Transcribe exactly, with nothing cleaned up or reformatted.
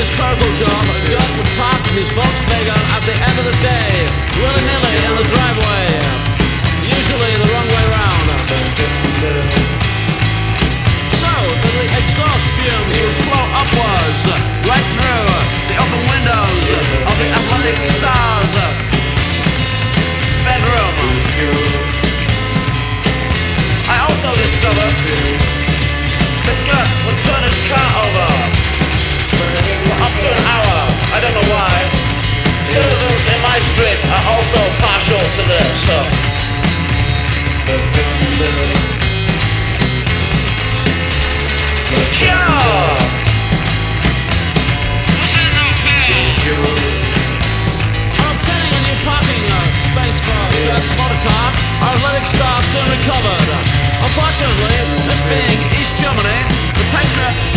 his clerical job, got to park his Volkswagen at the end of the day, willy-nilly in the driveway, usually the wrong way round. So that the exhaust fumes would flow upwards, right through the open windows of the Athletic Stars bedroom. I also discovered that Gert would turn his car over for up to an hour. I don't know why. Citizens in my street are also partial to this. So. Yeah! Obtaining a new parking uh, space for Gert's motor car, our Athletic Star soon recovered. Unfortunately, this being East Germany, the Patriot